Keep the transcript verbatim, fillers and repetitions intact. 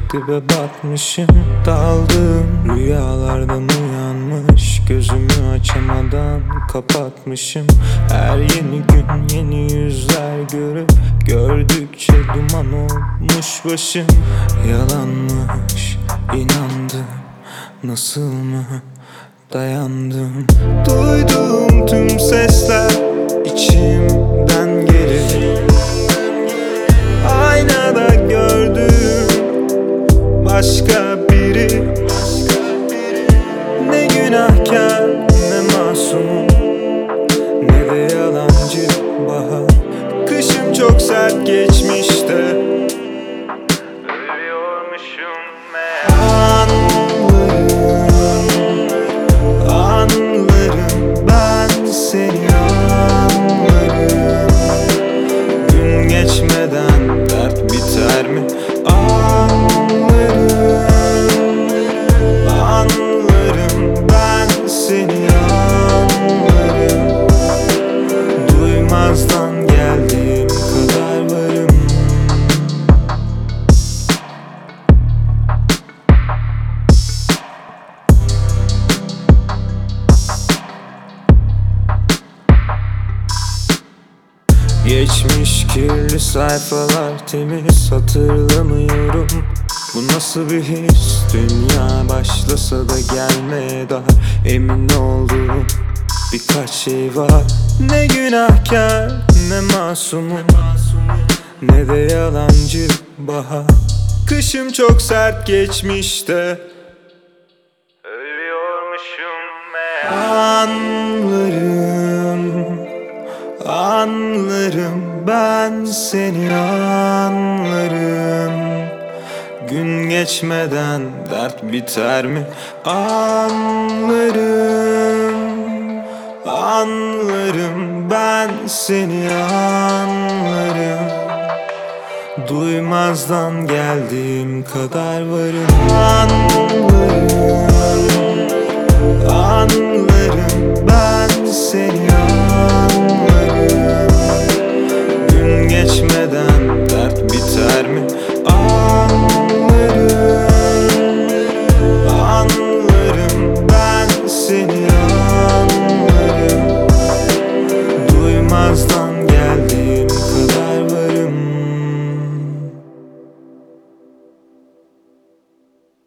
dibe batmışım, daldım rüyalardan uyanmış, gözümü açamadan kapatmışım. Her yeni gün yeni yüzler görüp gördükçe duman olmuş başım. Yalanmış, inandım, nasıl mı dayandım? Duyduğum tüm sesler içimden gelir, aynada gördüm başka biri. Ne günahkar ne masumum, ne de yalancı bahar. Kışım çok sert geçmişti, ölüyormuşum meğer. Anlarım, anlarım ben seni, anlarım. Gün geçmeden dert biter mi? Anlarım, anlarım ben seni, anlarım. Duymazdan geldiğim kadar varım. Geçmiş kirli sayfalar, temiz hatırlamıyorum. Bu nasıl bir his? Dünya başlasa da gelmeye daha emin olduğum birkaç şey var. Ne günahkar ne masumum, ne de yalancı bahar. Kışım çok sert geçmişti, ölüyormuşum meğer. Anlarım, anlarım ben seni, anlarım. Gün geçmeden dert biter mi? Anlarım, anlarım ben seni, anlarım. Duymazdan geldiğim kadar varım. Anlarım, anlarım ben seni, anlarım. Gün geçmeden dert biter mi? Anlarım, anlarım ben seni, anlarım. Duymazdan